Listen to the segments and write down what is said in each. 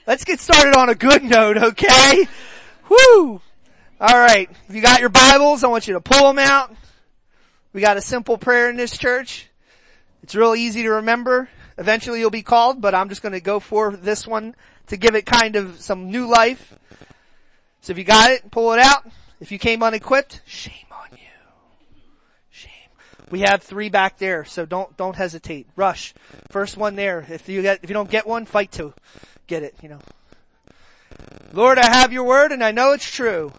Let's get started on a good note, okay? Woo! Alright, if you got your Bibles, I want you to pull them out. We got a simple prayer in this church. It's real easy to remember. Eventually you'll be called, but I'm just going to go for this one to give it kind of some new life. So if you got it, pull it out. If you came unequipped, shame on you. Shame. We have 3 back there, so don't hesitate. Rush. First one there. If you don't get one, fight to get it, Lord, I have your word and I know it's true.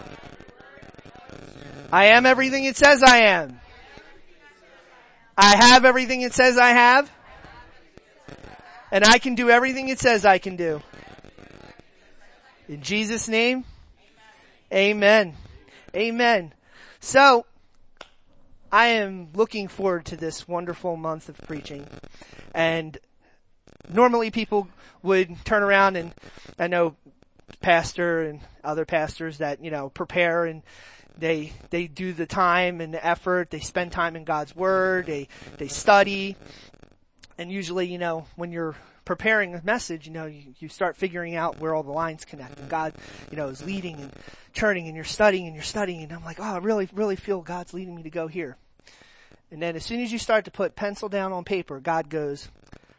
I am everything it says I am. I have everything it says I have. And I can do everything it says I can do. In Jesus' name, amen. Amen. So, I am looking forward to this wonderful month of preaching. And normally people would turn around, and I know pastor and other pastors that, prepare, and they do the time and the effort. They spend time in God's Word. They study. And usually, when you're preparing a message, you start figuring out where all the lines connect. And God, is leading and turning, and you're studying. And I'm like, oh, I really, really feel God's leading me to go here. And then as soon as you start to put pencil down on paper, God goes,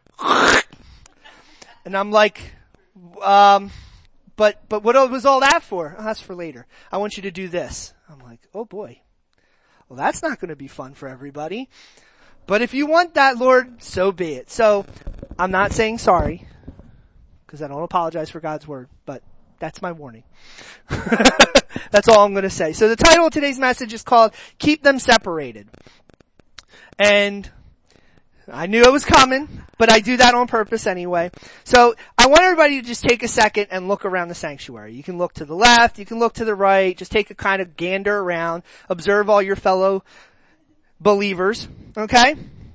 and I'm like, but what was all that for? Oh, that's for later. I want you to do this. I'm like, oh boy. Well, that's not going to be fun for everybody. But if you want that, Lord, so be it. So, I'm not saying sorry, because I don't apologize for God's word, but that's my warning. That's all I'm going to say. So the title of today's message is called, Keep Them Separated. And I knew it was coming, but I do that on purpose anyway. So I want everybody to just take a second and look around the sanctuary. You can look to the left, you can look to the right, just take a kind of gander around, observe all your fellow believers, okay?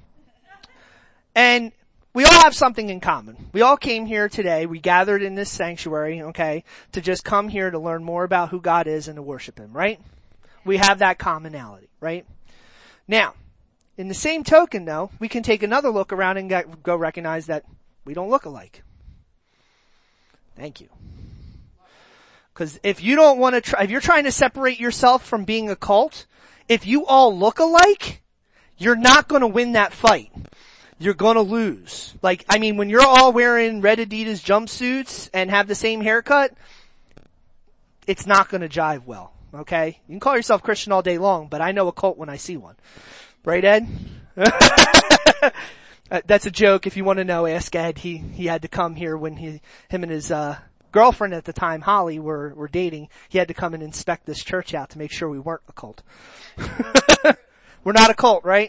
And we all have something in common. We all came here today, we gathered in this sanctuary, okay, to just come here to learn more about who God is and to worship Him, right? We have that commonality, right? Now, in the same token, though, we can take another look around and go recognize that we don't look alike. Thank you. Because if you don't want to if you're trying to separate yourself from being a cult, if you all look alike, you're not going to win that fight. You're going to lose. When you're all wearing red Adidas jumpsuits and have the same haircut, it's not going to jive well, okay? You can call yourself Christian all day long, but I know a cult when I see one. Right, Ed? That's a joke. If you want to know, ask Ed. He had to come here when him and his girlfriend at the time, Holly, were dating. He had to come and inspect this church out to make sure we weren't a cult. We're not a cult, right?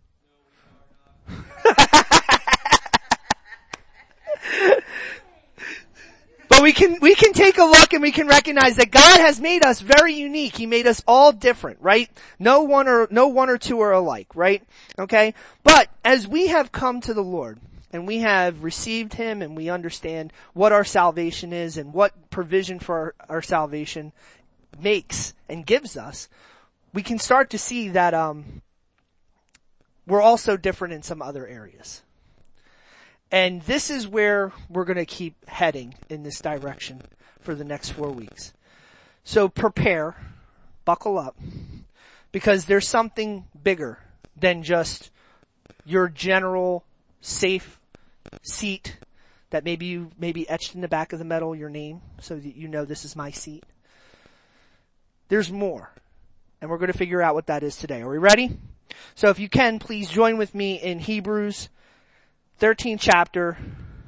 But we can take a look and we can recognize that God has made us very unique. He made us all different, right? No one or two are alike, right? Okay? But as we have come to the Lord and we have received Him and we understand what our salvation is and what provision for our salvation makes and gives us, we can start to see that we're also different in some other areas. And this is where we're going to keep heading in this direction for the next 4 weeks. So prepare, buckle up, because there's something bigger than just your general safe seat that maybe etched in the back of the metal your name so that you know this is my seat. There's more. And we're going to figure out what that is today. Are we ready? So if you can, please join with me in Hebrews 13th chapter.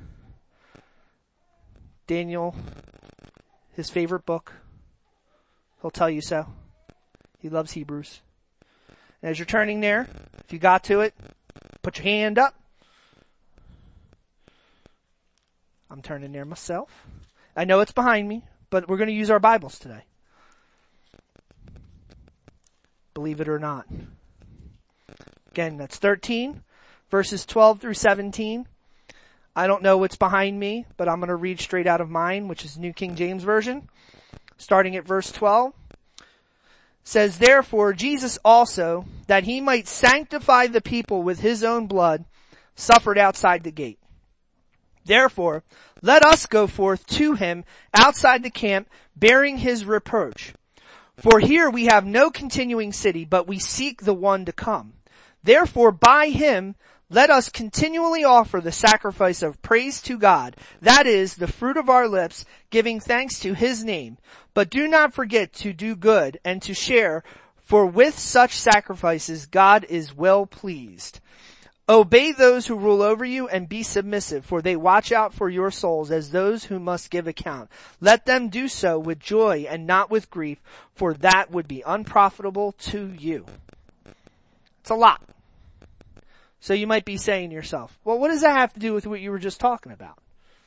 Daniel, his favorite book. He'll tell you so. He loves Hebrews. And as you're turning there, if you got to it, put your hand up. I'm turning there myself. I know it's behind me, but we're going to use our Bibles today. Believe it or not. Again, that's 13. Verses 12 through 17. I don't know what's behind me, but I'm going to read straight out of mine, which is New King James Version. Starting at verse 12. Says, therefore, Jesus also, that he might sanctify the people with his own blood, suffered outside the gate. Therefore, Let us go forth to him outside the camp, bearing his reproach. For here we have no continuing city, but we seek the one to come. Therefore by him let us continually offer the sacrifice of praise to God, that is, the fruit of our lips, giving thanks to his name. But do not forget to do good and to share, for with such sacrifices God is well pleased. Obey those who rule over you and be submissive, for they watch out for your souls as those who must give account. Let them do so with joy and not with grief, for that would be unprofitable to you. It's a lot. So you might be saying to yourself, well, what does that have to do with what you were just talking about?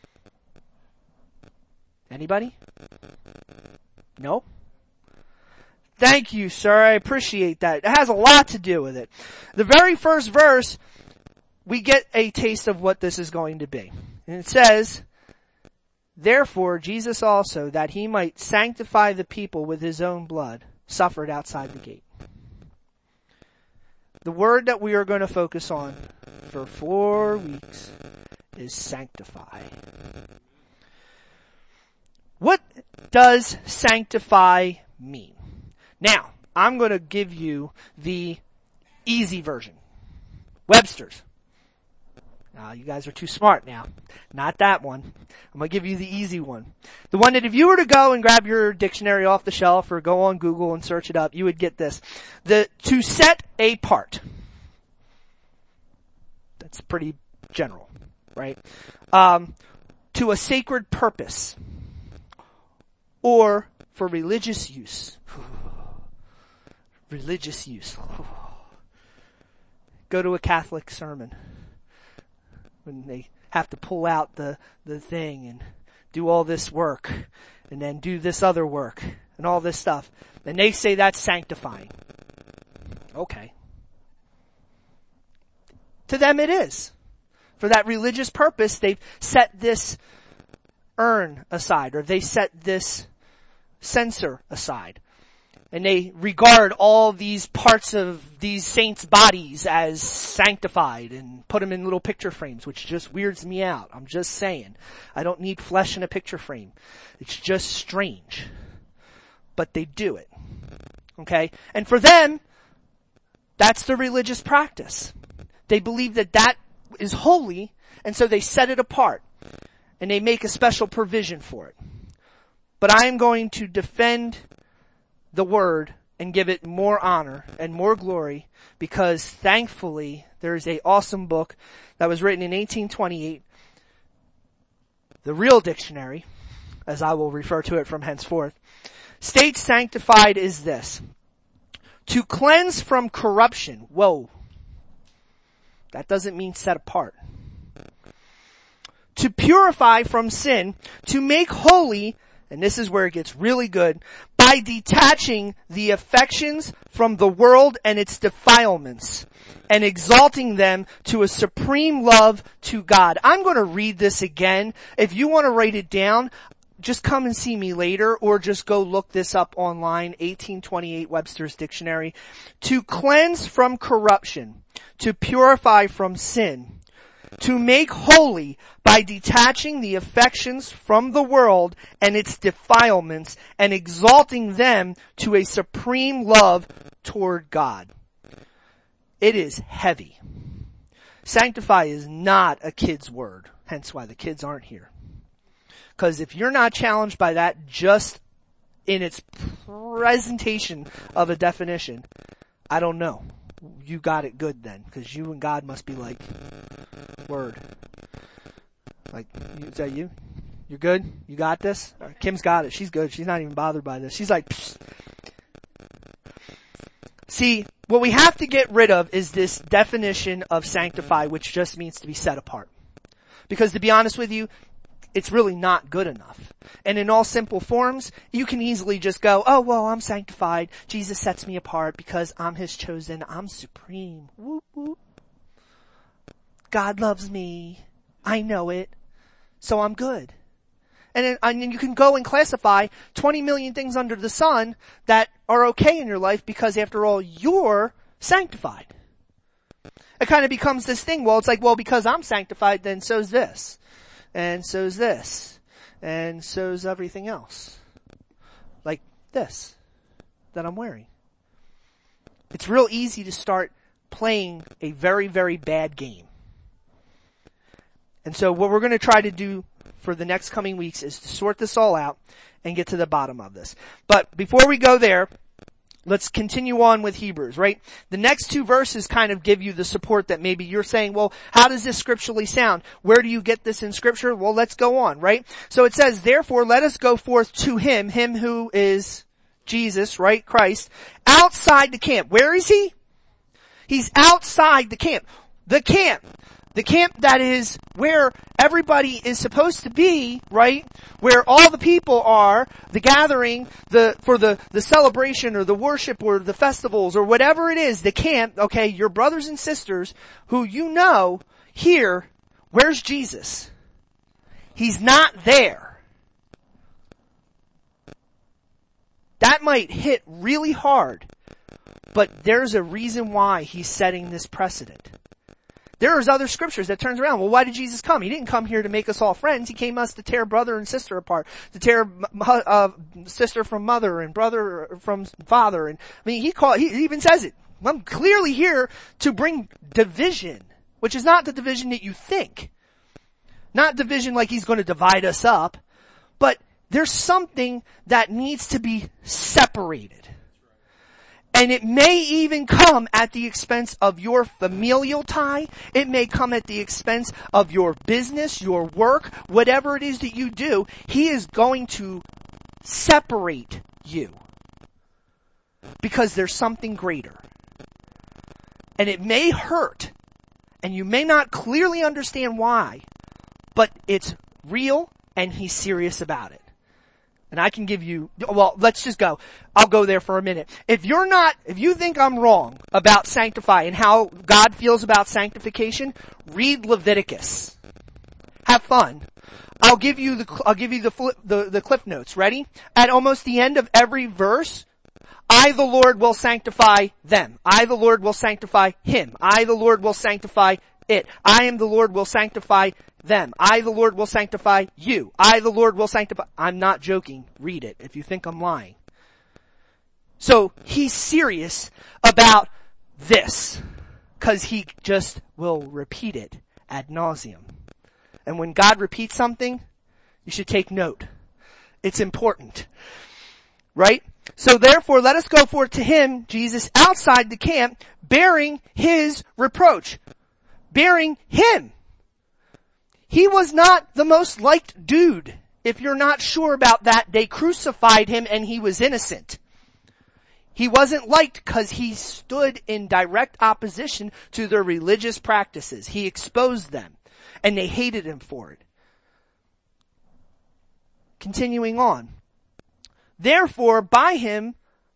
Anybody? No? Thank you, sir. I appreciate that. It has a lot to do with it. The very first verse, we get a taste of what this is going to be. And it says, therefore Jesus also, that he might sanctify the people with his own blood, suffered outside the gate. The word that we are going to focus on for 4 weeks is sanctify. What does sanctify mean? Now, I'm going to give you the easy version. Webster's. Now, you guys are too smart now. Not that one. I'm going to give you the easy one. The one that if you were to go and grab your dictionary off the shelf or go on Google and search it up, you would get this. To set apart. That's pretty general, right? To a sacred purpose. Or for religious use. Religious use. Go to a Catholic sermon. When they have to pull out the thing and do all this work and then do this other work and all this stuff. And they say that's sanctifying. Okay. To them it is. For that religious purpose, they've set this urn aside, or they set this censer aside. And they regard all these parts of these saints' bodies as sanctified and put them in little picture frames, which just weirds me out. I'm just saying. I don't need flesh in a picture frame. It's just strange. But they do it. Okay? And for them, that's the religious practice. They believe that that is holy, and so they set it apart. And they make a special provision for it. But I am going to defend the word and give it more honor and more glory, because thankfully there is an awesome book that was written in 1828, the Real Dictionary, as I will refer to it from henceforth, states sanctified is this: to cleanse from corruption. Whoa. That doesn't mean set apart. To purify from sin, to make holy, and this is where it gets really good, by detaching the affections from the world and its defilements, and exalting them to a supreme love to God. I'm going to read this again. If you want to write it down, just come and see me later, or just go look this up online, 1828 Webster's Dictionary. To cleanse from corruption, to purify from sin, to make holy by detaching the affections from the world and its defilements and exalting them to a supreme love toward God. It is heavy. Sanctify is not a kid's word, hence why the kids aren't here. Because if you're not challenged by that just in its presentation of a definition, I don't know. You got it good then, because you and God must be like, word. Like, is that you? You're good? You got this? Right, Kim's got it. She's good. She's not even bothered by this. She's like, psst. See, what we have to get rid of is this definition of sanctify, which just means to be set apart. Because to be honest with you, it's really not good enough. And in all simple forms, you can easily just go, oh, well, I'm sanctified. Jesus sets me apart because I'm his chosen. I'm supreme. Whoop, whoop. God loves me. I know it. So I'm good. And then you can go and classify 20 million things under the sun that are okay in your life because after all, you're sanctified. It kind of becomes this thing, well, it's like, well, because I'm sanctified, then so's this. and so's this, and so's everything else. Like this that I'm wearing. It's real easy to start playing a very, very bad game. And so what we're going to try to do for the next coming weeks is to sort this all out and get to the bottom of this. But before we go there, let's continue on with Hebrews, right? The next two verses kind of give you the support that maybe you're saying, well, how does this scripturally sound? Where do you get this in scripture? Well, let's go on, right? So it says, therefore, let us go forth to him who is Jesus, right? Christ, outside the camp. Where is he? He's outside the camp. The camp that is where everybody is supposed to be, right? Where all the people are, the gathering, for the celebration or the worship or the festivals or whatever it is, the camp, okay, your brothers and sisters who you know here, where's Jesus? He's not there. That might hit really hard, but there's a reason why he's setting this precedent. There's other scriptures that turns around. Well, why did Jesus come? He didn't come here to make us all friends. He came us to tear brother and sister apart, to tear sister from mother and brother from father. And I mean, he even says it. I'm clearly here to bring division, which is not the division that you think. Not division like he's going to divide us up, but there's something that needs to be separated. And it may even come at the expense of your familial tie. It may come at the expense of your business, your work, whatever it is that you do. He is going to separate you. Because there's something greater. And it may hurt. And you may not clearly understand why. But it's real and he's serious about it. And I can give you, well, let's just go. I'll go there for a minute. If you think I'm wrong about sanctify and how God feels about sanctification, read Leviticus. Have fun. I'll give you the cliff notes. Ready? At almost the end of every verse, I, the Lord, will sanctify them. I, the Lord, will sanctify him. I, the Lord, will sanctify it. I am the Lord, will sanctify them. I, the Lord, will sanctify you. I, the Lord, will sanctify. I'm not joking. Read it if you think I'm lying. So he's serious about this because he just will repeat it ad nauseum. And when God repeats something, you should take note. It's important. Right? So therefore, let us go forth to him, Jesus, outside the camp, bearing his reproach. Bearing him. He was not the most liked dude. If you're not sure about that, they crucified him and he was innocent. He wasn't liked because he stood in direct opposition to their religious practices. He exposed them and they hated him for it. Continuing on. Therefore, by him,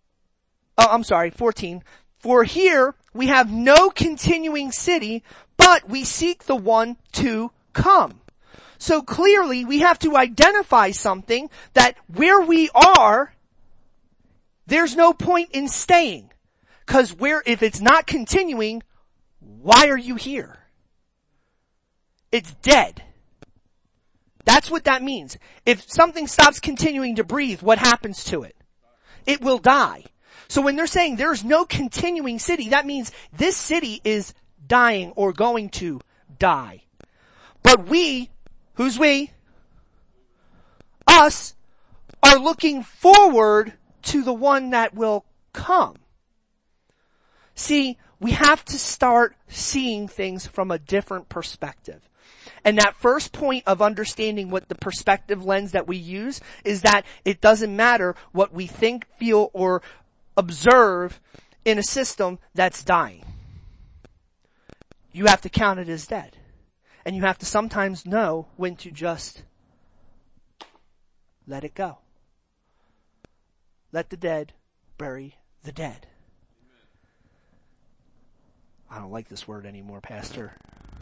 14. For here we have no continuing city, but we seek the one to come. So clearly we have to identify something that where we are, there's no point in staying. Cause if it's not continuing, why are you here? It's dead. That's what that means. If something stops continuing to breathe, what happens to it? It will die. So when they're saying there's no continuing city, that means this city is dying or going to die. But we, who's we? Us, are looking forward to the one that will come. See, we have to start seeing things from a different perspective. And that first point of understanding what the perspective lens that we use is that it doesn't matter what we think, feel, or observe in a system that's dying. You have to count it as dead. And you have to sometimes know when to just let it go. Let the dead bury the dead. I don't like this word anymore, Pastor.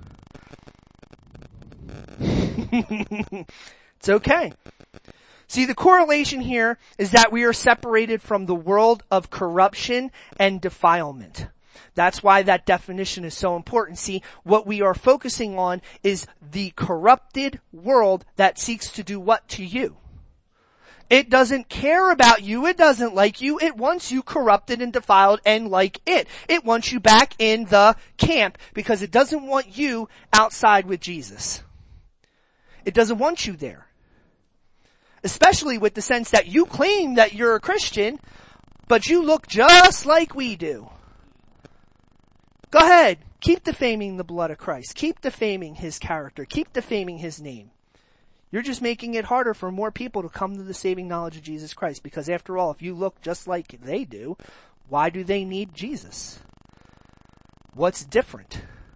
It's okay. See, the correlation here is that we are separated from the world of corruption and defilement. That's why that definition is so important. See, what we are focusing on is the corrupted world that seeks to do what to you? It doesn't care about you. It doesn't like you. It wants you corrupted and defiled and like it. It wants you back in the camp because it doesn't want you outside with Jesus. It doesn't want you there. Especially with the sense that you claim that you're a Christian, but you look just like we do. Go ahead. Keep defaming the blood of Christ. Keep defaming his character. Keep defaming his name. You're just making it harder for more people to come to the saving knowledge of Jesus Christ. Because after all, if you look just like they do, why do they need Jesus? What's different?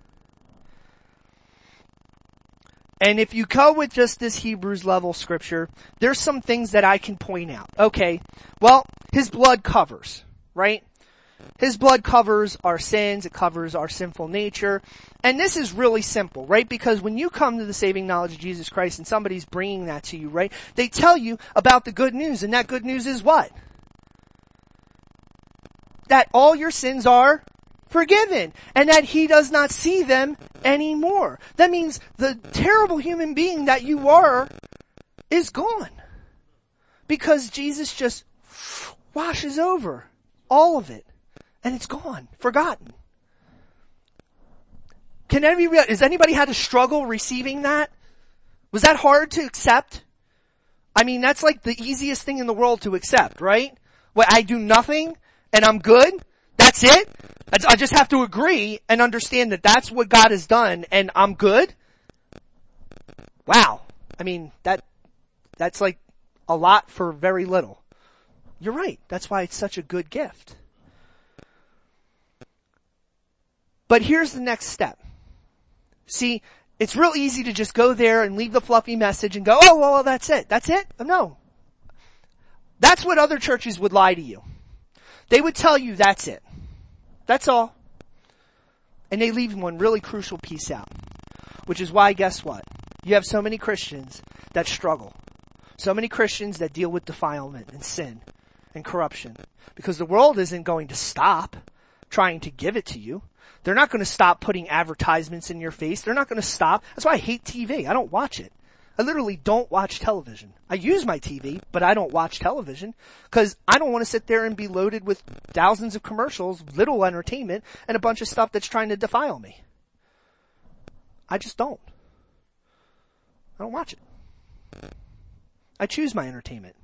And if you go with just this Hebrews level scripture, there's some things that I can point out. Okay, well, his blood covers, right? His blood covers our sins, it covers our sinful nature. And this is really simple, right? Because when you come to the saving knowledge of Jesus Christ and somebody's bringing that to you, right? They tell you about the good news, and that good news is what? That all your sins are forgiven, and that he does not see them anymore. That means the terrible human being that you are is gone. Because Jesus just washes over all of it. And it's gone, forgotten. Has anybody had a struggle receiving that? Was that hard to accept? I mean, that's like the easiest thing in the world to accept, right? Well, I do nothing and I'm good. That's it. I just have to agree and understand that that's what God has done and I'm good. Wow. I mean, that's like a lot for very little. You're right. That's why it's such a good gift. But here's the next step. See, it's real easy to just go there and leave the fluffy message and go, oh, well, that's it. That's it? No. That's what other churches would lie to you. They would tell you that's it. That's all. And they leave one really crucial piece out. Which is why, guess what? You have so many Christians that struggle. So many Christians that deal with defilement and sin and corruption. Because the world isn't going to stop trying to give it to you. They're not going to stop putting advertisements in your face. They're not going to stop. That's why I hate TV. I don't watch it. I literally don't watch television. I use my TV, but I don't watch television because I don't want to sit there and be loaded with thousands of commercials, little entertainment, and a bunch of stuff that's trying to defile me. I just don't. I don't watch it. I choose my entertainment.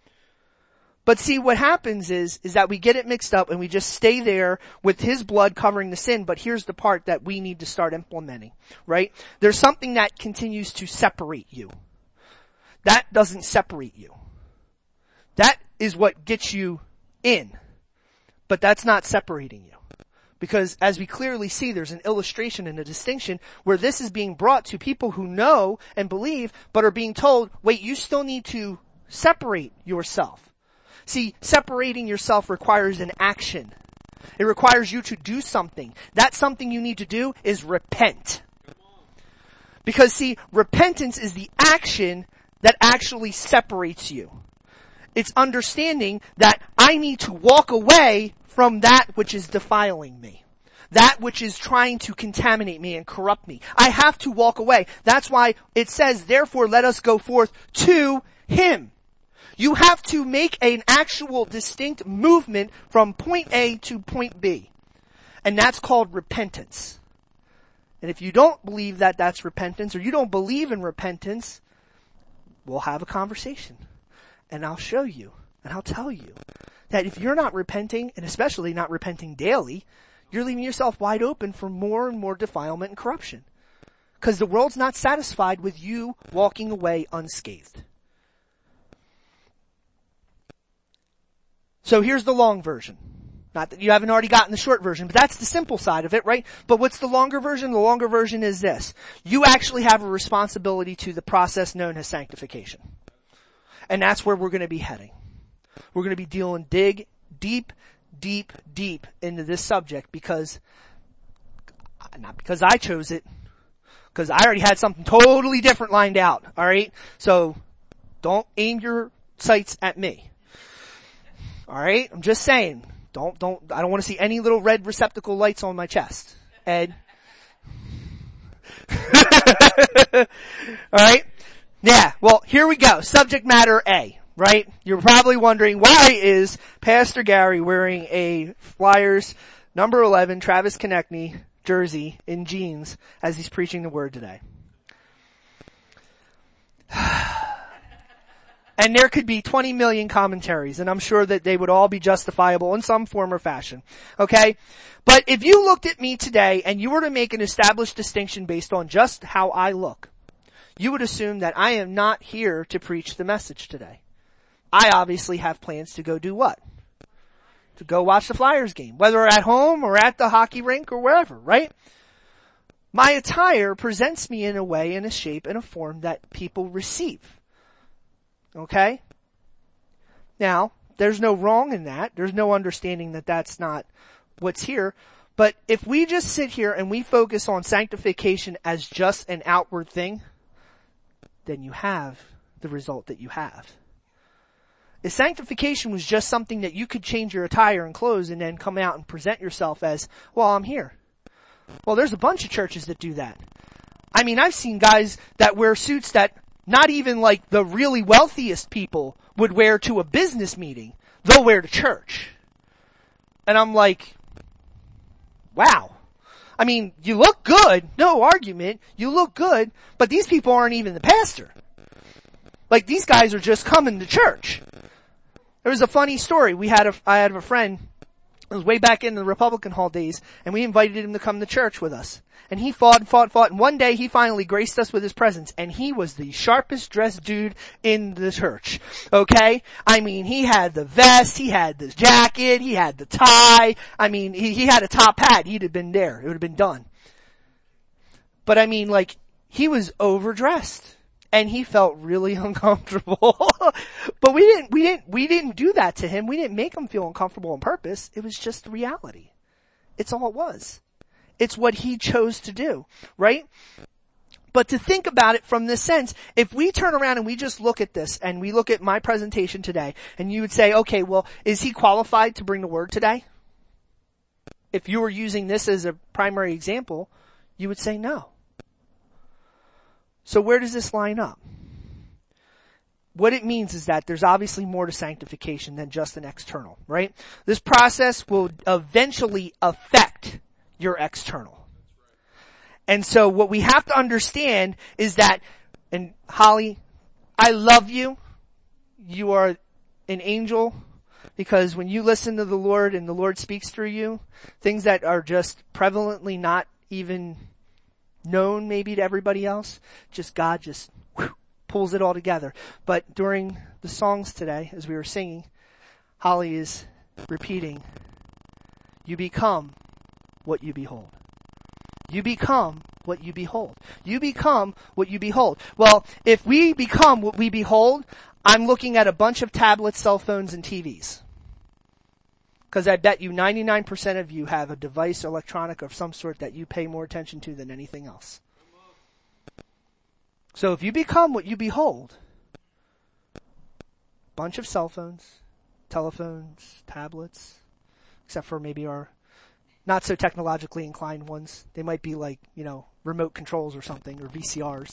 But see, what happens is that we get it mixed up and we just stay there with his blood covering the sin. But here's the part that we need to start implementing, right? There's something that continues to separate you. That doesn't separate you. That is what gets you in. But that's not separating you. Because as we clearly see, there's an illustration and a distinction where this is being brought to people who know and believe, but are being told, wait, you still need to separate yourself. See, separating yourself requires an action. It requires you to do something. That something you need to do is repent. Because see, repentance is the action that actually separates you. It's understanding that I need to walk away from that which is defiling me. That which is trying to contaminate me and corrupt me. I have to walk away. That's why it says, therefore let us go forth to him. You have to make an actual distinct movement from point A to point B. And that's called repentance. And if you don't believe that that's repentance, or you don't believe in repentance, we'll have a conversation. And I'll show you, and I'll tell you, that if you're not repenting, and especially not repenting daily, you're leaving yourself wide open for more and more defilement and corruption. Because the world's not satisfied with you walking away unscathed. So here's the long version. Not that you haven't already gotten the short version, but that's the simple side of it, right? But what's the longer version? The longer version is this. You actually have a responsibility to the process known as sanctification. And that's where we're going to be heading. We're going to be dealing deep into this subject because, not because I chose it, because I already had something totally different lined out, alright? So, don't aim your sights at me. Alright? I'm just saying, I don't want to see any little red receptacle lights on my chest. Ed. Alright? Yeah, well, here we go. Subject matter A, right? You're probably wondering, why is Pastor Gary wearing a Flyers number 11 Travis Konechny jersey in jeans as he's preaching the word today? And there could be 20 million commentaries, and I'm sure that they would all be justifiable in some form or fashion. Okay? But if you looked at me today and you were to make an established distinction based on just how I look, you would assume that I am not here to preach the message today. I obviously have plans to go do what? To go watch the Flyers game, whether at home or at the hockey rink or wherever, right? My attire presents me in a way, in a shape, in a form that people receive. Okay? Now, there's no wrong in that. There's no understanding that that's not what's here. But if we just sit here and we focus on sanctification as just an outward thing, then you have the result that you have. If sanctification was just something that you could change your attire and clothes and then come out and present yourself as, well, I'm here. Well, there's a bunch of churches that do that. I mean, I've seen guys that wear suits that not even like the really wealthiest people would wear to a business meeting. They'll wear to church. And I'm like, wow. I mean, you look good, no argument, you look good, but these people aren't even the pastor. Like, these guys are just coming to church. There was a funny story. I had a friend, it was way back in the Republican Hall days, and we invited him to come to church with us. And he fought, and one day he finally graced us with his presence, and he was the sharpest dressed dude in the church. Okay? I mean, he had the vest, he had the jacket, he had the tie, I mean, he had a top hat, he'd have been there, it would have been done. But I mean, like, he was overdressed. And he felt really uncomfortable. But we didn't do that to him. We didn't make him feel uncomfortable on purpose. It was just the reality. It's all it was. It's what he chose to do, right? But to think about it from this sense, if we turn around and we just look at this and we look at my presentation today and you would say, okay, well, is he qualified to bring the word today? If you were using this as a primary example, you would say no. So where does this line up? What it means is that there's obviously more to sanctification than just an external, right? This process will eventually affect your external. And so what we have to understand is that, and Holly, I love you. You are an angel, because when you listen to the Lord and the Lord speaks through you, things that are just prevalently not even known maybe to everybody else, God just pulls it all together. But during the songs today, as we were singing, Holly is repeating, you become what you behold. You become what you behold. You become what you behold. Well, if we become what we behold, I'm looking at a bunch of tablets, cell phones, and TVs. Because I bet you 99% of you have a device, electronic of some sort that you pay more attention to than anything else. So if you become what you behold, bunch of cell phones, telephones, tablets, except for maybe our not so technologically inclined ones. They might be like, remote controls or something, or VCRs.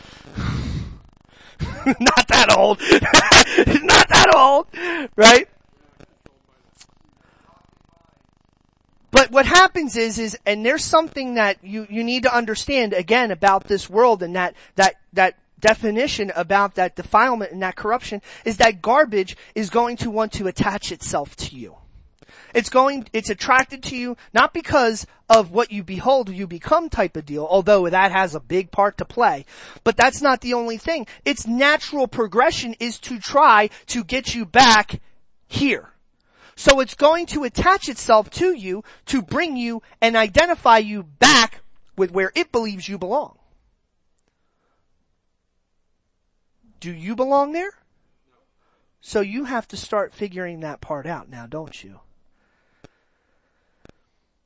Not that old. Not that old, right? But what happens is, and there's something that you need to understand again about this world and that definition about that defilement and that corruption is that garbage is going to want to attach itself to you. It's attracted to you not because of what you behold, you become type of deal, although that has a big part to play. But that's not the only thing. Its natural progression is to try to get you back here. So it's going to attach itself to you to bring you and identify you back with where it believes you belong. Do you belong there? So you have to start figuring that part out now, don't you?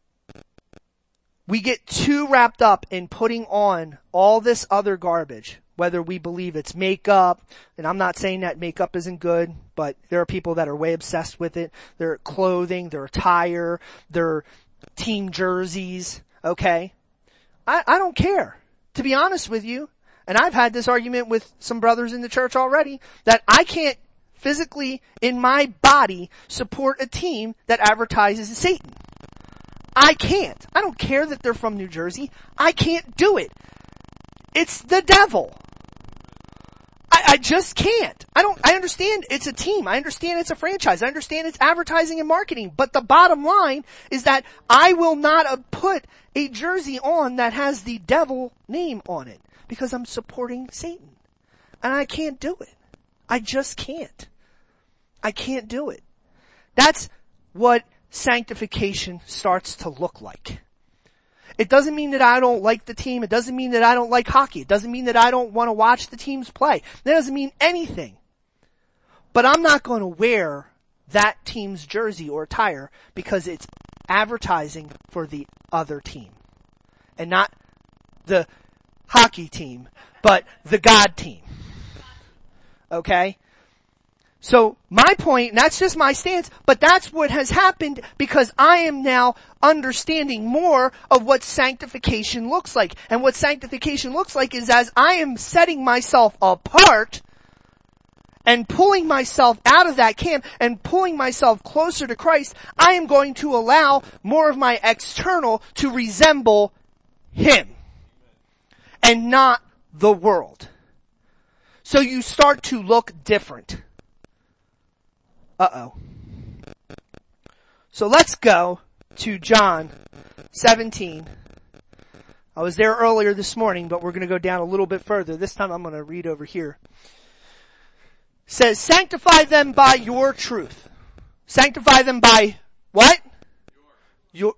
We get too wrapped up in putting on all this other garbage. whether we believe it's makeup, and I'm not saying that makeup isn't good, but there are people that are way obsessed with it. Their clothing, their attire, their team jerseys, okay? I don't care, to be honest with you. And I've had this argument with some brothers in the church already, that I can't physically, in my body, support a team that advertises Satan. I can't. I don't care that they're from New Jersey. I can't do it. It's the devil. I just can't. I understand it's a team. I understand it's a franchise. I understand it's advertising and marketing. But the bottom line is that I will not put a jersey on that has the devil name on it because I'm supporting Satan. And I can't do it. I just can't. I can't do it. That's what sanctification starts to look like. It doesn't mean that I don't like the team. It doesn't mean that I don't like hockey. It doesn't mean that I don't want to watch the teams play. That doesn't mean anything. But I'm not going to wear that team's jersey or attire because it's advertising for the other team. And not the hockey team, but the God team. Okay? So my point, and that's just my stance, but that's what has happened because I am now understanding more of what sanctification looks like. And what sanctification looks like is as I am setting myself apart and pulling myself out of that camp and pulling myself closer to Christ, I am going to allow more of my external to resemble Him and not the world. So you start to look different. So let's go to John 17. I was there earlier this morning, but we're going to go down a little bit further. This time I'm going to read over here. It says, sanctify them by your truth. Sanctify them by what? Your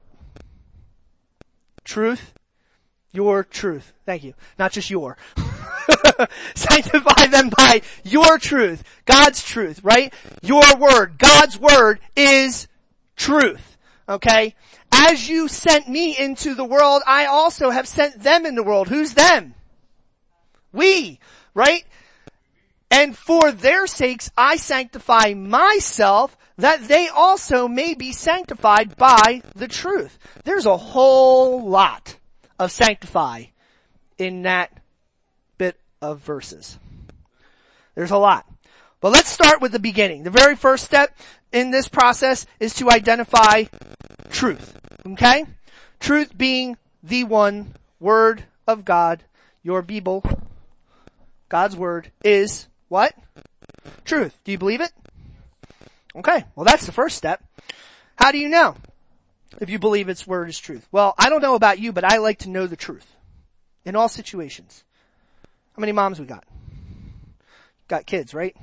truth. Your truth. Thank you. Not just your. Sanctify them by your truth. God's truth, right? Your word. God's word is truth. Okay? As you sent me into the world, I also have sent them in the world. Who's them? We, right? And for their sakes I sanctify myself, that they also may be sanctified by the truth. There's a whole lot of sanctify in that bit of verses. There's a lot. But let's start with the beginning. The very first step in this process is to identify truth. Okay? Truth being the one word of God, your Bible, God's word, is what? Truth. Do you believe it? Okay, well that's the first step. How do you know if you believe its word is truth? Well, I don't know about you, but I like to know the truth. In all situations. How many moms we got? Got kids, right?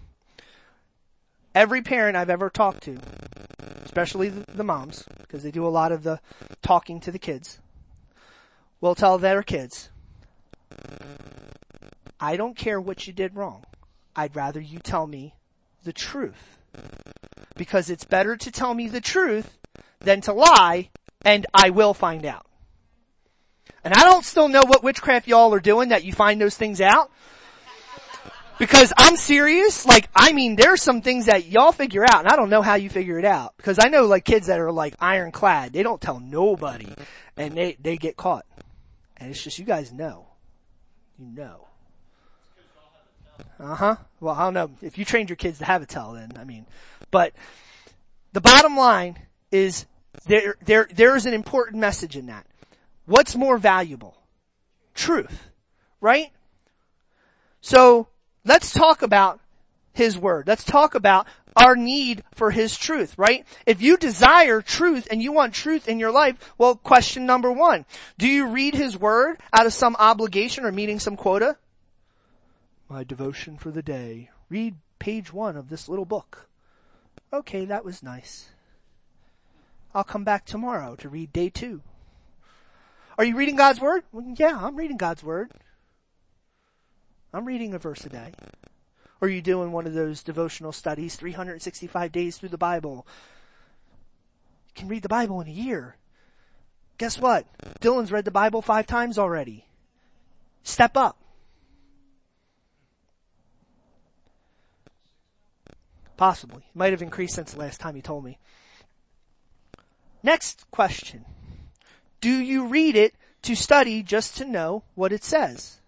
Every parent I've ever talked to, especially the moms, because they do a lot of the talking to the kids, will tell their kids, I don't care what you did wrong. I'd rather you tell me the truth. Because it's better to tell me the truth than to lie, and I will find out. And I don't still know what witchcraft y'all are doing that you find those things out. Because I'm serious, there's some things that y'all figure out, and I don't know how you figure it out. Because I know kids that are ironclad, they don't tell nobody, and they get caught. And it's just, you guys know. You know. Well, I don't know. If you trained your kids to have a tell, then, but the bottom line is there is an important message in that. What's more valuable? Truth. Right? So, let's talk about His word. Let's talk about our need for His truth, right? If you desire truth and you want truth in your life, well, question number 1. Do you read His word out of some obligation or meeting some quota? My devotion for the day. Read page 1 of this little book. Okay, that was nice. I'll come back tomorrow to read day 2. Are you reading God's word? Well, yeah, I'm reading God's word. I'm reading a verse a day. Or are you doing one of those devotional studies, 365 days through the Bible? You can read the Bible in a year. Guess what? Dylan's read the Bible 5 times already. Step up. Possibly. It might have increased since the last time he told me. Next question. Do you read it to study just to know what it says?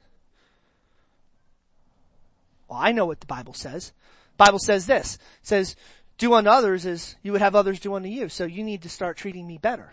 Well, I know what the Bible says. The Bible says this. It says, do unto others as you would have others do unto you. So you need to start treating me better.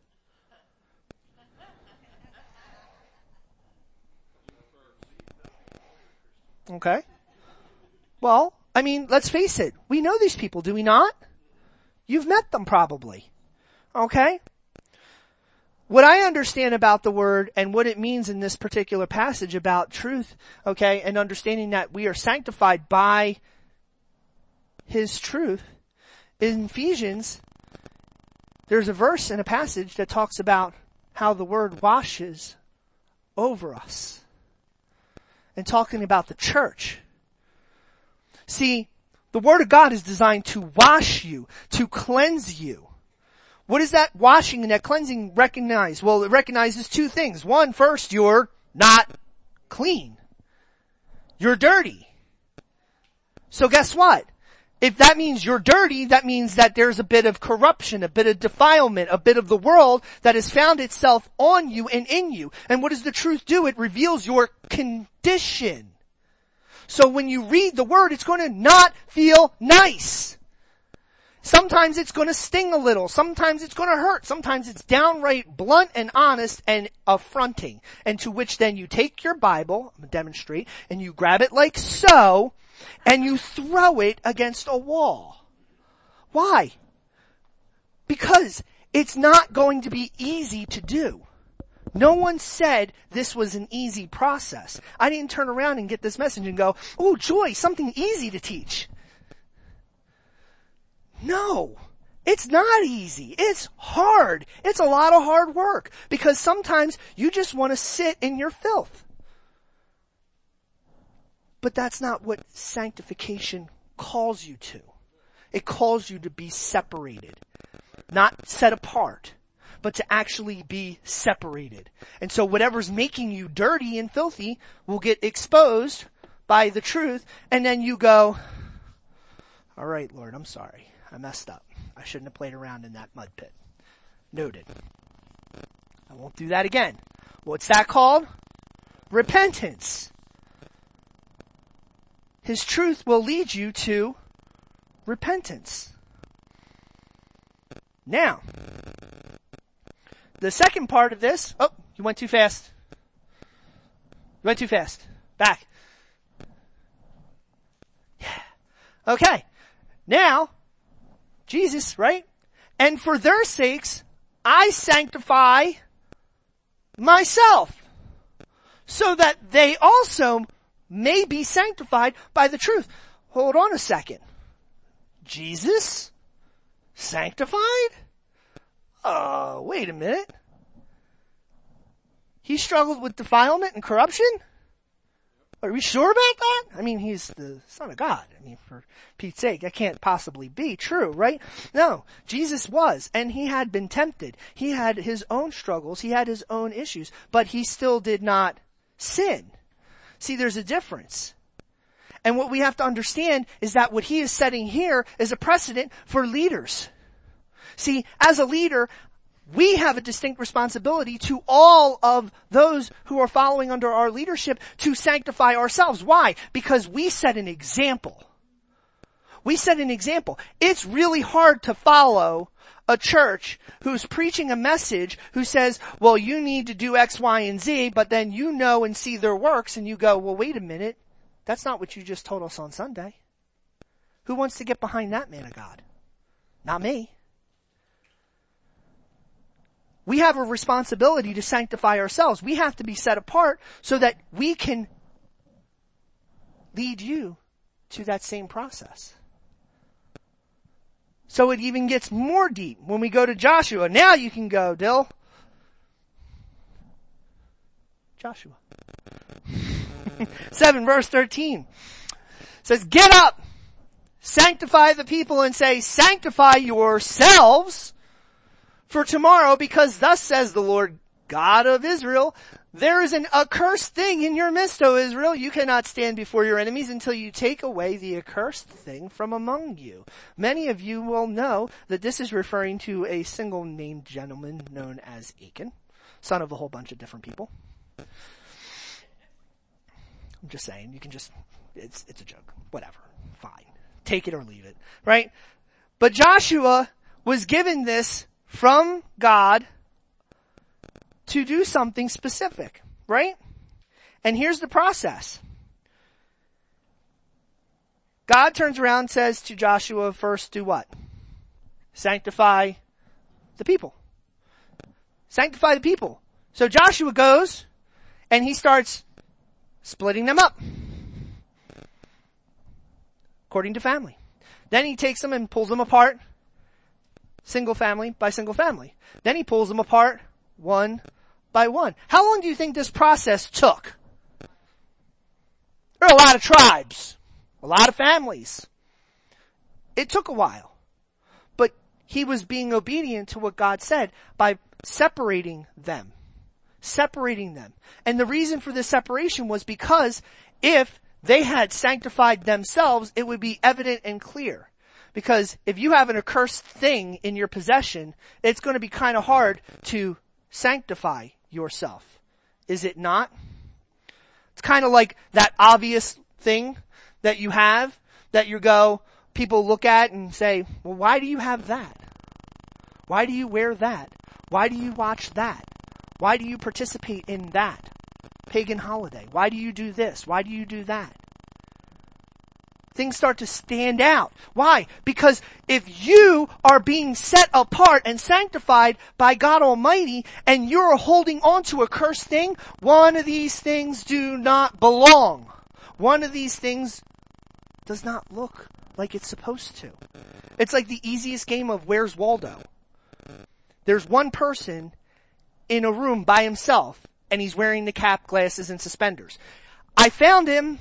Okay. Well, I mean, let's face it. We know these people, do we not? You've met them probably. Okay? What I understand about the word and what it means in this particular passage about truth, okay, and understanding that we are sanctified by His truth, in Ephesians, there's a verse and a passage that talks about how the word washes over us. And talking about the church. See, the Word of God is designed to wash you, to cleanse you. What does that washing and that cleansing recognize? Well, it recognizes two things. One, first, you're not clean. You're dirty. So guess what? If that means you're dirty, that means that there's a bit of corruption, a bit of defilement, a bit of the world that has found itself on you and in you. And what does the truth do? It reveals your condition. So when you read the word, it's going to not feel nice. Sometimes it's going to sting a little. Sometimes it's going to hurt. Sometimes it's downright blunt and honest and affronting. And to which then you take your Bible, I'm going to demonstrate, and you grab it like so, and you throw it against a wall. Why? Because it's not going to be easy to do. No one said this was an easy process. I didn't turn around and get this message and go, "Oh, joy, something easy to teach." No, it's not easy. It's hard. It's a lot of hard work because sometimes you just want to sit in your filth. But that's not what sanctification calls you to. It calls you to be separated, not set apart, but to actually be separated. And so whatever's making you dirty and filthy will get exposed by the truth, and then you go, "All right, Lord, I'm sorry. I messed up. I shouldn't have played around in that mud pit." Noted. I won't do that again. What's that called? Repentance. His truth will lead you to repentance. Now, the second part of this, oh, you went too fast. You went too fast. Back. Yeah. Okay. Now, Jesus, right? And for their sakes, I sanctify myself, so that they also may be sanctified by the truth. Hold on a second. Jesus? Sanctified? Wait a minute. He struggled with defilement and corruption? Are we sure about that? I mean, he's the Son of God. I mean, for Pete's sake, that can't possibly be true, right? No, Jesus was, and he had been tempted. He had his own struggles. He had his own issues, but he still did not sin. See, there's a difference. And what we have to understand is that what he is setting here is a precedent for leaders. See, as a leader, we have a distinct responsibility to all of those who are following under our leadership to sanctify ourselves. Why? Because we set an example. We set an example. It's really hard to follow a church who's preaching a message who says, well, you need to do X, Y, and Z, but then you know and see their works and you go, well, wait a minute. That's not what you just told us on Sunday. Who wants to get behind that man of God? Not me. We have a responsibility to sanctify ourselves. We have to be set apart so that we can lead you to that same process. So it even gets more deep when we go to Joshua. Now you can go, Dill. Joshua. 7 verse 13 says, get up, sanctify the people, and say, sanctify yourselves for tomorrow, because thus says the Lord God of Israel, There is an accursed thing in your midst, O Israel. You cannot stand before your enemies until you take away the accursed thing from among you. Many of you will know that this is referring to a single named gentleman known as Achan, son of a whole bunch of different people. I'm just saying, you can just, it's a joke. Whatever. Fine. Take it or leave it. Right? But Joshua was given this from God to do something specific, right? And here's the process. God turns around and says to Joshua, first do what? Sanctify the people. Sanctify the people. So Joshua goes and he starts splitting them up according to family. Then he takes them and pulls them apart single family by single family. Then he pulls them apart one by one. How long do you think this process took? There are a lot of tribes, a lot of families. It took a while, but he was being obedient to what God said by separating them. And the reason for this separation was because if they had sanctified themselves, it would be evident and clear. Because if you have an accursed thing in your possession, it's going to be kind of hard to sanctify yourself. Is it not? It's kind of like that obvious thing that you have that people look at and say, well, why do you have that? Why do you wear that? Why do you watch that? Why do you participate in that pagan holiday? Why do you do this? Why do you do that? Things start to stand out. Why? Because if you are being set apart and sanctified by God Almighty and you're holding on to a cursed thing, one of these things do not belong. One of these things does not look like it's supposed to. It's like the easiest game of Where's Waldo? There's one person in a room by himself and he's wearing the cap, glasses, and suspenders. I found him.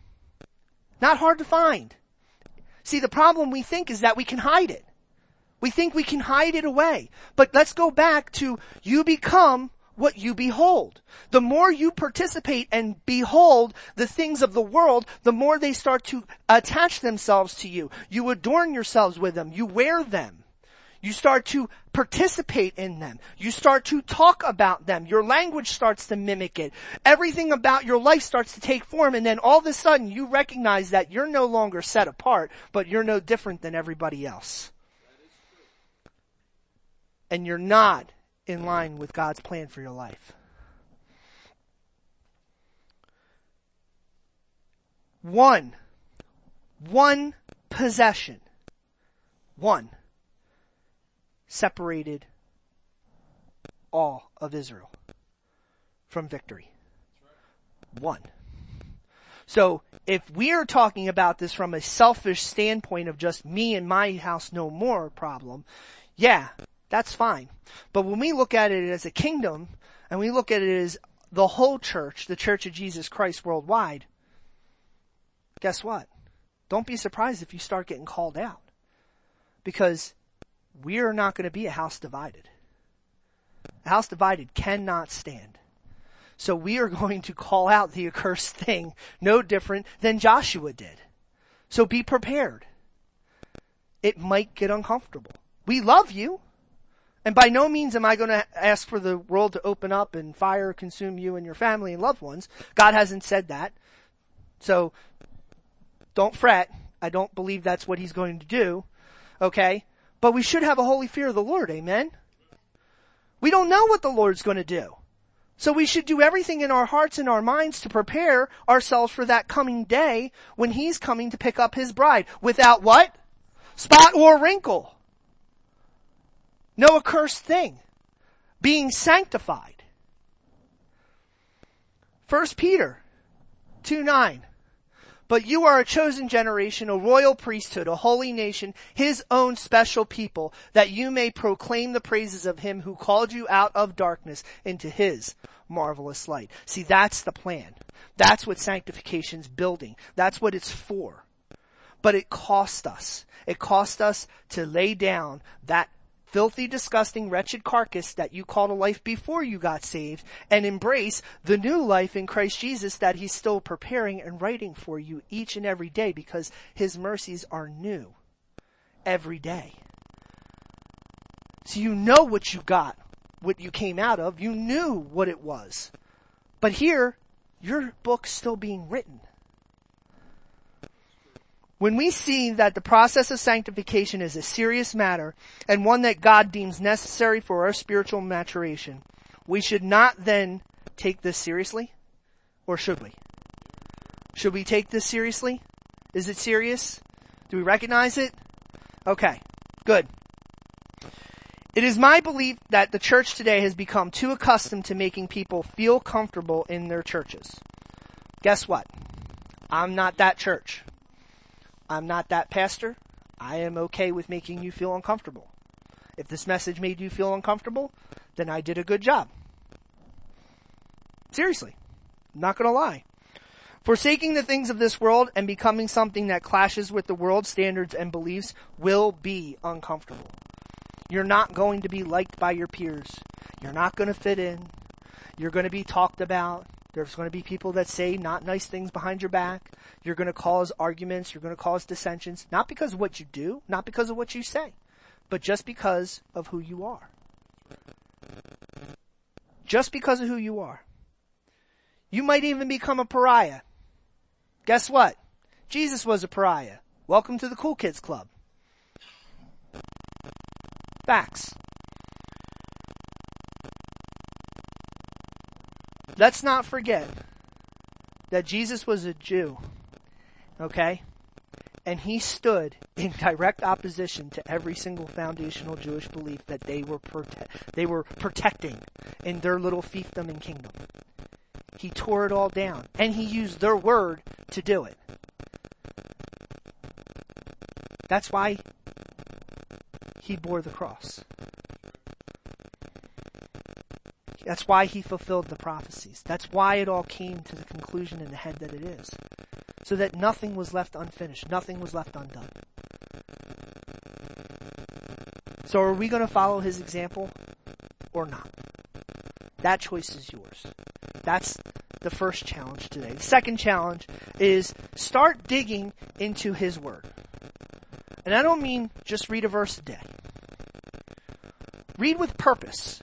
Not hard to find. See, the problem we think is that we can hide it. We think we can hide it away. But let's go back to you become what you behold. The more you participate and behold the things of the world, the more they start to attach themselves to you. You adorn yourselves with them. You wear them. You start to participate in them. You start to talk about them. Your language starts to mimic it. Everything about your life starts to take form, and then all of a sudden you recognize that you're no longer set apart, but you're no different than everybody else. And you're not in line with God's plan for your life. One possession. Separated all of Israel from victory. One. So if we are talking about this from a selfish standpoint of just me and my house no more problem, yeah, that's fine. But when we look at it as a kingdom and we look at it as the whole church, the Church of Jesus Christ worldwide, guess what? Don't be surprised if you start getting called out. Because we are not going to be a house divided. A house divided cannot stand. So we are going to call out the accursed thing no different than Joshua did. So be prepared. It might get uncomfortable. We love you. And by no means am I going to ask for the world to open up and fire consume you and your family and loved ones. God hasn't said that. So don't fret. I don't believe that's what he's going to do. Okay? But we should have a holy fear of the Lord, amen? We don't know what the Lord's going to do. So we should do everything in our hearts and our minds to prepare ourselves for that coming day when he's coming to pick up his bride. Without what? Spot or wrinkle. No accursed thing. Being sanctified. 1 Peter 2:9. But you are a chosen generation, a royal priesthood, a holy nation, his own special people, that you may proclaim the praises of him who called you out of darkness into his marvelous light. See, that's the plan. That's what sanctification's building. That's what it's for. But it cost us. It cost us to lay down that filthy, disgusting, wretched carcass that you called a life before you got saved, and embrace the new life in Christ Jesus that he's still preparing and writing for you each and every day, because his mercies are new every day. So you know what you got, what you came out of. You knew what it was. But here, your book's still being written. When we see that the process of sanctification is a serious matter and one that God deems necessary for our spiritual maturation, we should not then take this seriously? Or should we? Should we take this seriously? Is it serious? Do we recognize it? Okay, good. It is my belief that the church today has become too accustomed to making people feel comfortable in their churches. Guess what? I'm not that church. I'm not that pastor. I am okay with making you feel uncomfortable. If this message made you feel uncomfortable, then I did a good job. Seriously. I'm not going to lie. Forsaking the things of this world and becoming something that clashes with the world's standards and beliefs will be uncomfortable. You're not going to be liked by your peers. You're not going to fit in. You're going to be talked about. There's going to be people that say not nice things behind your back. You're going to cause arguments. You're going to cause dissensions. Not because of what you do, not because of what you say, but just because of who you are. Just because of who you are. You might even become a pariah. Guess what? Jesus was a pariah. Welcome to the Cool Kids Club. Facts. Let's not forget that Jesus was a Jew, okay? And he stood in direct opposition to every single foundational Jewish belief that they were protecting in their little fiefdom and kingdom. He tore it all down, and he used their word to do it. That's why he bore the cross. That's why he fulfilled the prophecies. That's why it all came to the conclusion in the head that it is. So that nothing was left unfinished. Nothing was left undone. So are we going to follow his example or not? That choice is yours. That's the first challenge today. The second challenge is start digging into his word. And I don't mean just read a verse a day. Read with purpose.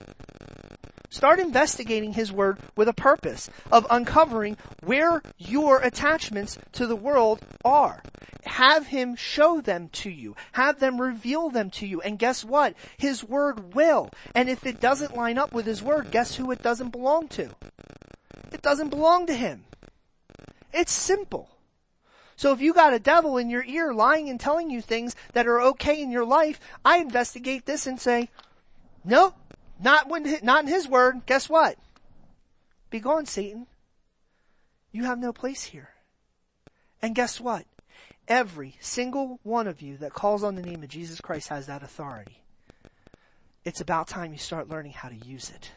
Start investigating his word with a purpose of uncovering where your attachments to the world are. Have him show them to you. Have them reveal them to you. And guess what? His word will. And if it doesn't line up with his word, guess who it doesn't belong to? It doesn't belong to him. It's simple. So if you got a devil in your ear lying and telling you things that are okay in your life, I investigate this and say, nope. Not in his word. Guess what? Be gone, Satan. You have no place here. And guess what? Every single one of you that calls on the name of Jesus Christ has that authority. It's about time you start learning how to use it.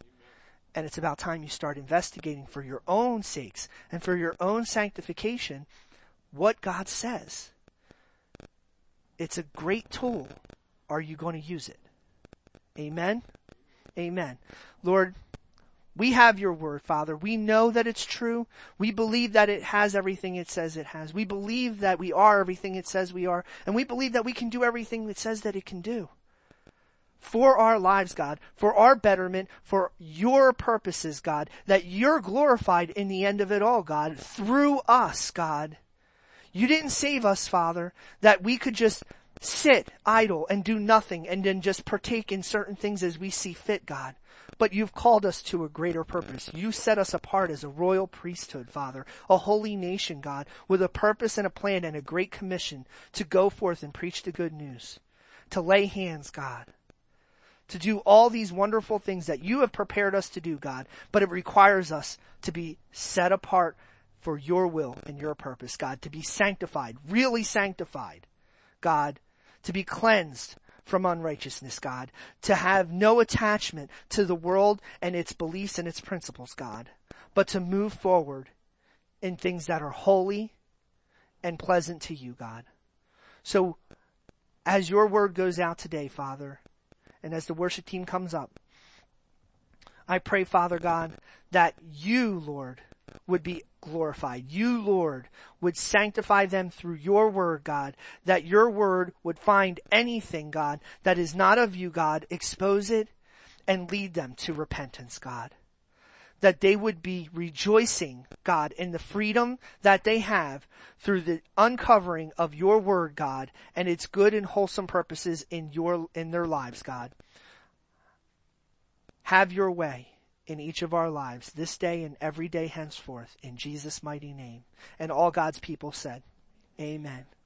And it's about time you start investigating for your own sakes and for your own sanctification what God says. It's a great tool. Are you going to use it? Amen? Amen. Lord, we have your word, Father. We know that it's true. We believe that it has everything it says it has. We believe that we are everything it says we are. And we believe that we can do everything it says that it can do. For our lives, God. For our betterment. For your purposes, God. That you're glorified in the end of it all, God. Through us, God. You didn't save us, Father, that we could just sit idle and do nothing and then just partake in certain things as we see fit, God. But you've called us to a greater purpose. You set us apart as a royal priesthood, Father, a holy nation, God, with a purpose and a plan and a great commission to go forth and preach the good news, to lay hands, God, to do all these wonderful things that you have prepared us to do, God. But it requires us to be set apart for your will and your purpose, God, to be sanctified, really sanctified, God, to be cleansed from unrighteousness, God, to have no attachment to the world and its beliefs and its principles, God, but to move forward in things that are holy and pleasant to you, God. So as your word goes out today, Father, and as the worship team comes up, I pray, Father God, that you, Lord, would be glorified. You, Lord, would sanctify them through your word, God, that your word would find anything, God, that is not of you, God, expose it and lead them to repentance, God. That they would be rejoicing, God, in the freedom that they have through the uncovering of your word, God, and its good and wholesome purposes in their lives, God. Have your way in each of our lives this day and every day henceforth in Jesus' mighty name. And all God's people said, amen.